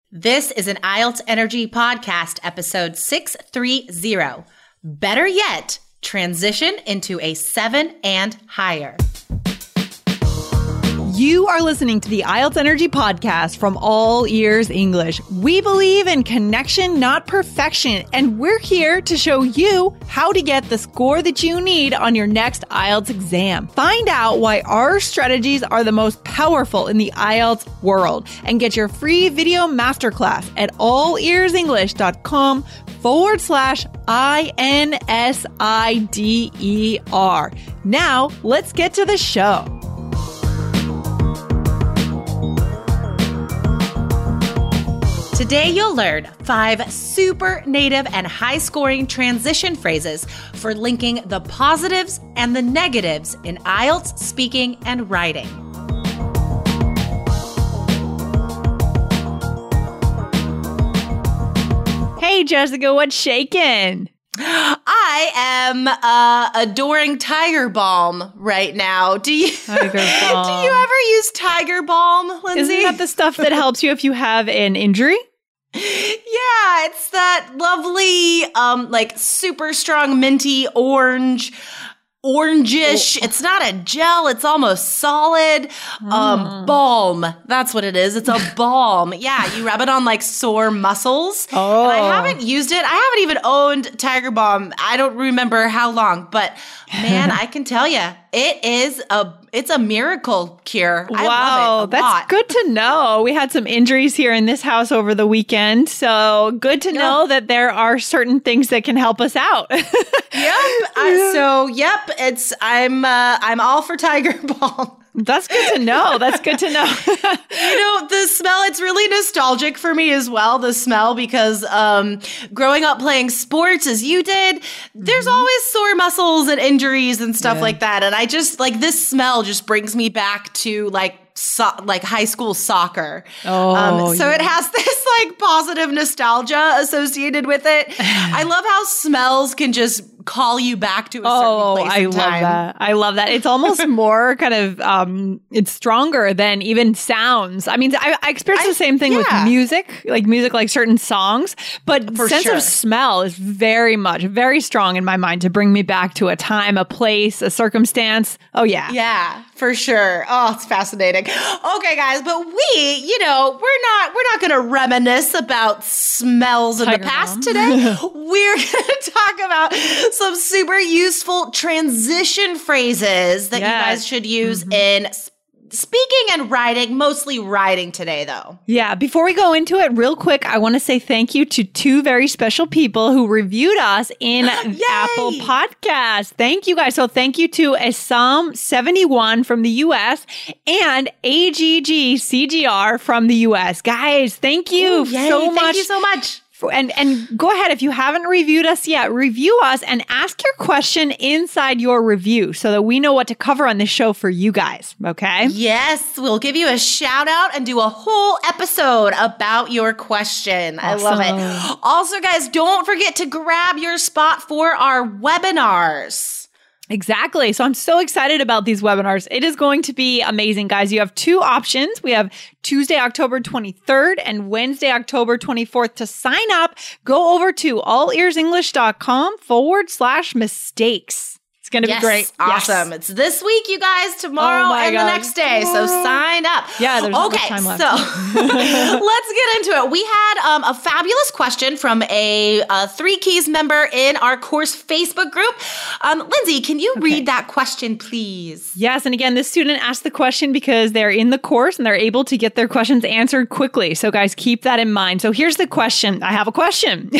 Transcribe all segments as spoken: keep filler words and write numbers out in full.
This is an I E L T S Energy Podcast, episode six thirty. Better yet, transition into a seven and higher. You are listening to the I E L T S Energy Podcast from All Ears English. We believe in connection, not perfection, and we're here to show you how to get the score that you need on your next I E L T S exam. Find out why our strategies are the most powerful in the I E L T S world and get your free video masterclass at allearsenglish.com forward slash I N S I D E R. Now, let's get to the show. Today, you'll learn five super native and high-scoring transition phrases for linking the positives and the negatives in I E L T S speaking and writing. Hey, Jessica, what's shaking? I am uh, adoring Tiger Balm right now. Do you? Tiger Balm. Do you ever use Tiger Balm, Lindsay? Isn't that the stuff that helps you if you have an injury? Yeah, it's that lovely, um, like super strong minty orange, orangish. Oh. It's not a gel. It's almost solid. Mm. Um, balm. That's what it is. It's a balm. Yeah, you rub it on like sore muscles. Oh. And I haven't used it. I haven't even owned Tiger Balm. I don't remember how long, but man, I can tell you, it is a it's a miracle cure. I wow, love it a that's lot. good to know. We had some injuries here in this house over the weekend, so good to know yeah. that there are certain things that can help us out. Yep. Uh, so, yep. It's I'm uh, I'm all for Tiger Balm. That's good to know. That's good to know. You know, the smell, it's really nostalgic for me as well, the smell, because um, growing up playing sports as you did, there's mm-hmm. always sore muscles and injuries and stuff yeah. like that. And I just, like, this smell just brings me back to, like, So, like high school soccer. Oh, um, so yeah. it has this like positive nostalgia associated with it. I love how smells can just call you back to a certain oh, place I in love time. that. I love that. It's almost more kind of, um, it's stronger than even sounds. I mean, I, I experience I, the same thing yeah. with music, like music, like certain songs, but For sense sure. of smell is very much, very strong in my mind to bring me back to a time, a place, a circumstance. Oh yeah. Yeah, for sure. Oh, it's fascinating. Okay, guys, but we, you know, we're not we're not going to reminisce about smells in Tiger the past Balm. today. We're going to talk about some super useful transition phrases that yes. you guys should use mm-hmm. in speaking and writing, mostly writing today, though. Yeah. Before we go into it, real quick, I want to say thank you to two very special people who reviewed us in Apple Podcasts. Thank you guys. So thank you to Assam seventy-one from the U S and A G G C G R from the U S. Guys, thank you Ooh, yay. so thank much. Thank you so much. And and go ahead, if you haven't reviewed us yet, review us and ask your question inside your review so that we know what to cover on this show for you guys, okay? Yes, we'll give you a shout out and do a whole episode about your question. Awesome. I love it. Also, guys, don't forget to grab your spot for our webinars. Exactly. So I'm so excited about these webinars. It is going to be amazing, guys. You have two options. We have Tuesday, October twenty-third and Wednesday, October twenty-fourth. To sign up, go over to allearsenglish.com forward slash mistakes. It's going to yes, be great. Awesome. Yes. It's this week, you guys, tomorrow, oh and God. the next day. So sign up. Yeah, there's okay, no time left. So let's get into it. We had um, a fabulous question from a, a Three Keys member in our course Facebook group. Um, Lindsay, can you okay. read that question, please? Yes. And again, this student asked the question because they're in the course and they're able to get their questions answered quickly. So guys, keep that in mind. So here's the question. I have a question.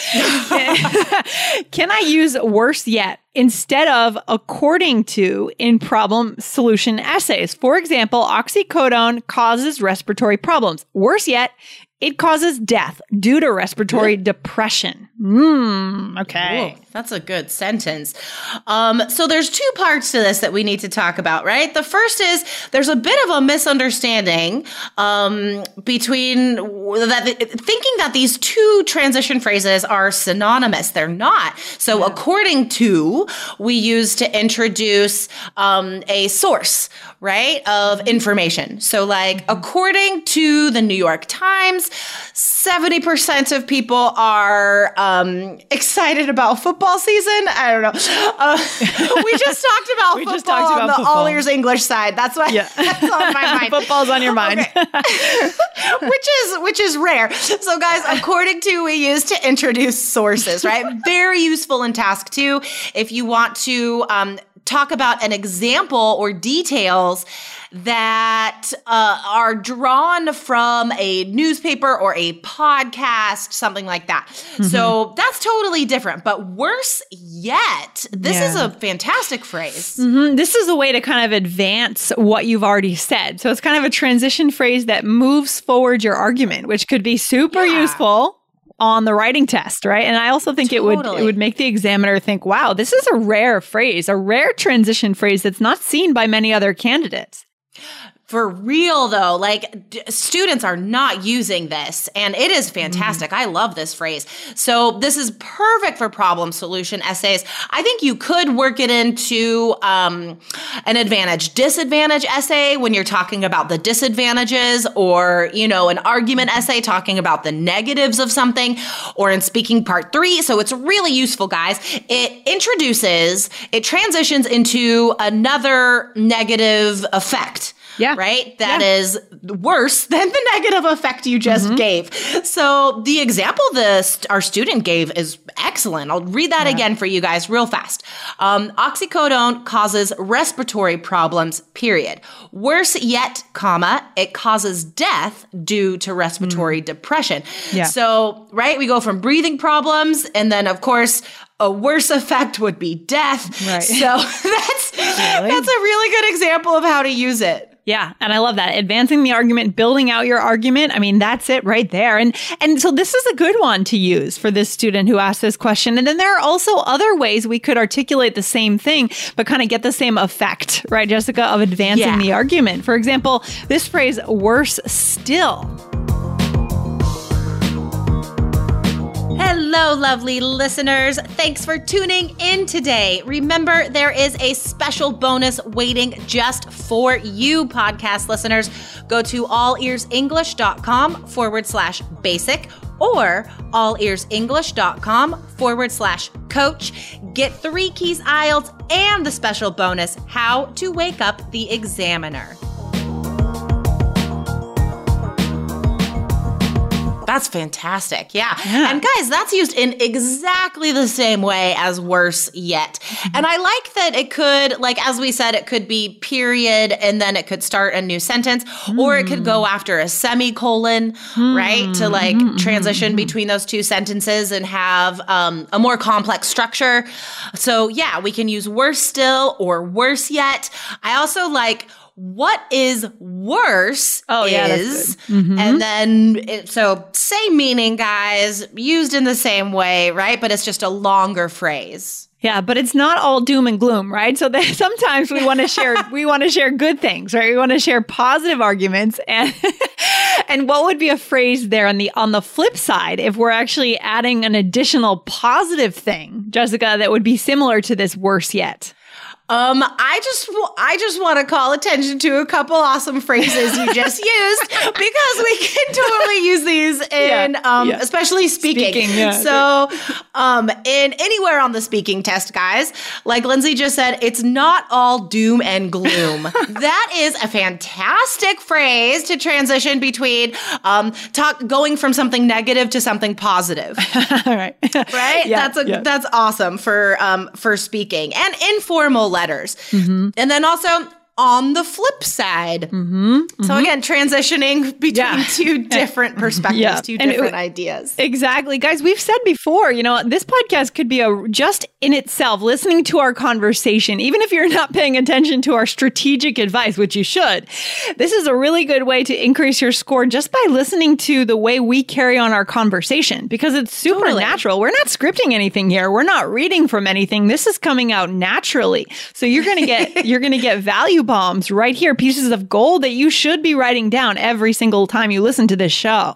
Can I use worse yet instead of according to in problem solution essays? For example, oxycodone causes respiratory problems. Worse yet, it causes death due to respiratory depression. Mm, okay. Ooh, that's a good sentence. Um, so there's two parts to this that we need to talk about, right? The first is there's a bit of a misunderstanding um, between that, thinking that these two transition phrases are synonymous. They're not. So yeah. according to, we use to introduce um, a source, right, of information. So like, according to the New York Times, seventy percent of people are um, excited about football season. I don't know. Uh, we just talked about we football just talked about on the football. All Ears English side. That's why Yeah. that's on my mind. Football's on your mind. Okay. which is which is rare. So guys, according to we use to introduce sources, right? Very useful in task two if you want to um, talk about an example or details that uh, are drawn from a newspaper or a podcast, something like that. Mm-hmm. So that's totally different. But worse yet, this yeah. is a fantastic phrase. Mm-hmm. This is a way to kind of advance what you've already said. So it's kind of a transition phrase that moves forward your argument, which could be super yeah. useful on the writing test, right? And I also think totally. it would it would make the examiner think, wow, this is a rare phrase, a rare transition phrase that's not seen by many other candidates. For real, though, like d- students are not using this, and it is fantastic. Mm. I love this phrase. So this is perfect for problem solution essays. I think you could work it into um, an advantage disadvantage essay when you're talking about the disadvantages, or, you know, an argument essay talking about the negatives of something, or in speaking part three. So it's really useful, guys. It introduces, it transitions into another negative effect. Yeah. Right? That yeah. is worse than the negative effect you just mm-hmm. gave. So the example this our student gave is excellent. I'll read that yeah. again for you guys real fast. Um, oxycodone causes respiratory problems, period. Worse yet, comma, it causes death due to respiratory mm. depression. Yeah. So, right, we go from breathing problems, and then, of course, a worse effect would be death. Right. So that's really? that's a really good example of how to use it. Yeah. And I love that. Advancing the argument, building out your argument. I mean, that's it right there. And and so this is a good one to use for this student who asked this question. And then there are also other ways we could articulate the same thing, but kind of get the same effect, right, Jessica, of advancing yeah. the argument. For example, this phrase, worse still. Hello, lovely listeners. Thanks for tuning in today. Remember, there is a special bonus waiting just for you, podcast listeners. Go to allearsenglish.com forward slash basic or allearsenglish.com forward slash coach. Get three keys I E L T S and the special bonus, how to wake up the examiner. That's fantastic. Yeah. yeah. And guys, that's used in exactly the same way as worse yet. Mm-hmm. And I like that it could, like, as we said, it could be period and then it could start a new sentence, mm. or it could go after a semicolon, mm. right? To like mm-hmm. transition between those two sentences and have um, a more complex structure. So yeah, we can use worse still or worse yet. I also like what is worse oh, yeah, is, that's good. Mm-hmm. and then, it, so same meaning, guys, used in the same way, right? But it's just a longer phrase. Yeah, but it's not all doom and gloom, right? So that sometimes we want to share we want to share good things, right? We want to share positive arguments, and and what would be a phrase there on the on the flip side if we're actually adding an additional positive thing, Jessica, that would be similar to this worse yet? Um, I just, I just want to call attention to a couple awesome phrases you just used, because we can totally use these in, yeah, um, yeah. especially speaking. speaking yeah. So, um, in anywhere on the speaking test, guys, like Lindsay just said, it's not all doom and gloom. That is a fantastic phrase to transition between, um, talk, going from something negative to something positive. All right. Right? Yeah, that's a, yeah. that's awesome for, um, for speaking and informal letters. Mm-hmm. And then also on the flip side. Mm-hmm. Mm-hmm. So again, transitioning between yeah. two different perspectives, yeah. two and different it, ideas. Exactly. Guys, we've said before, you know, this podcast could be a just in itself, listening to our conversation, even if you're not paying attention to our strategic advice, which you should. This is a really good way to increase your score just by listening to the way we carry on our conversation, because it's super totally. natural. We're not scripting anything here. We're not reading from anything. This is coming out naturally. So you're going to get you're going to get value bombs right here, pieces of gold that you should be writing down every single time you listen to this show.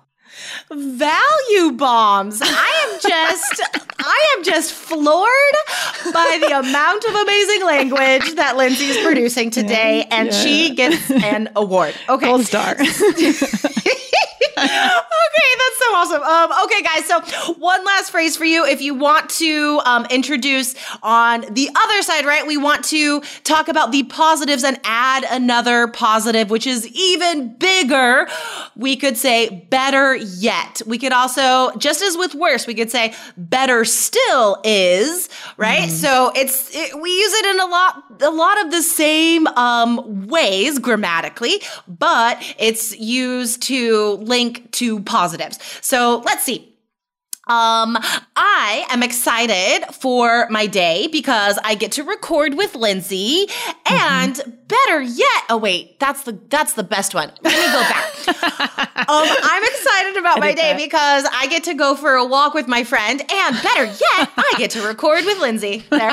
Value bombs. I am just, I am just floored by the amount of amazing language that Lindsay is producing today, yeah, and yeah. she gets an award. Okay. Gold star. Okay, that's so awesome. Um, okay, guys, so one last phrase for you. If you want to um, introduce on the other side, right, we want to talk about the positives and add another positive, which is even bigger. We could say better yet. We could also, just as with worse, we could say better still is, right? Mm-hmm. So it's it, we use it in a lot, a lot of the same um, ways grammatically, but it's used to link to positives. So let's see. Um, I am excited for my day because I get to record with Lindsay, and mm-hmm. better yet, oh wait, that's the that's the best one. Let me go back. um, I'm excited about my day that. because I get to go for a walk with my friend, and better yet, I get to record with Lindsay. There.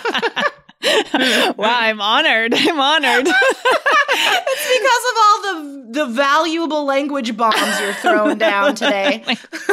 Wow, I'm honored. I'm honored. It's because of all the the valuable language bombs you're throwing down today.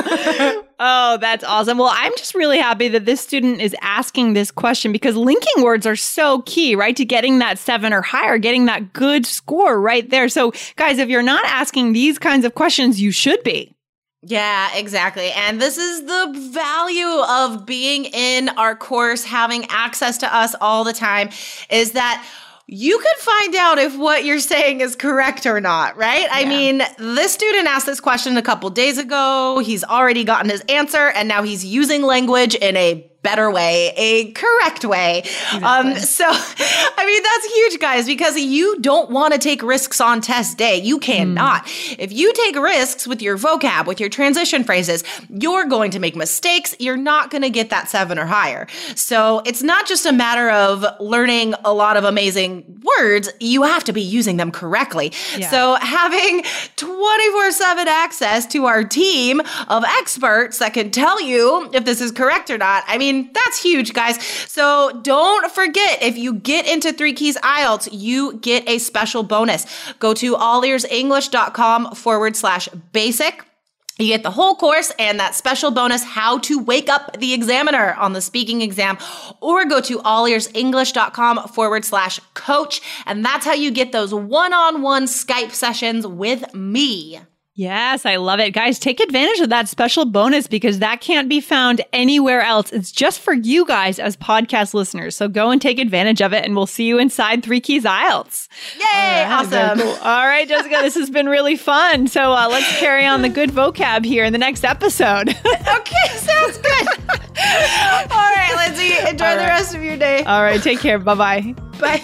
Oh, that's awesome. Well, I'm just really happy that this student is asking this question because linking words are so key, right? To getting that seven or higher, getting that good score right there. So guys, if you're not asking these kinds of questions, you should be. Yeah, exactly. And this is the value of being in our course, having access to us all the time, is that you could find out if what you're saying is correct or not, right? Yeah. I mean, this student asked this question a couple days ago. He's already gotten his answer, and now he's using language in a better way, a correct way. Exactly. Um, so, I mean, that's huge, guys, because you don't want to take risks on test day. You cannot. Mm. If you take risks with your vocab, with your transition phrases, you're going to make mistakes. You're not going to get that seven or higher. So it's not just a matter of learning a lot of amazing words. You have to be using them correctly. Yeah. So having twenty-four seven access to our team of experts that can tell you if this is correct or not, I mean, that's huge, guys. So don't forget, if you get into Three Keys I E L T S, you get a special bonus. Go to allearsenglish.com forward slash basic. You get the whole course and that special bonus, how to wake up the examiner on the speaking exam, or go to allearsenglish.com forward slash coach. And that's how you get those one-on-one Skype sessions with me. Yes, I love it. Guys, take advantage of that special bonus because that can't be found anywhere else. It's just for you guys as podcast listeners. So go and take advantage of it, and we'll see you inside Three Keys I E L T S. Yay! Right, awesome. Cool. All right, Jessica, this has been really fun. So uh, let's carry on the good vocab here in the next episode. Okay, sounds good. All right, Lindsay, enjoy right. the rest of your day. All right, take care. Bye-bye. Bye.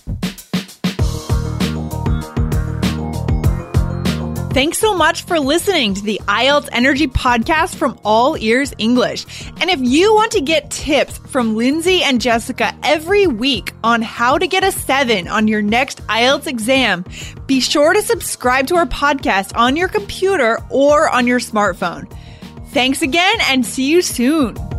Thanks so much for listening to the I E L T S Energy Podcast from All Ears English. And if you want to get tips from Lindsay and Jessica every week on how to get a seven on your next I E L T S exam, be sure to subscribe to our podcast on your computer or on your smartphone. Thanks again, and see you soon.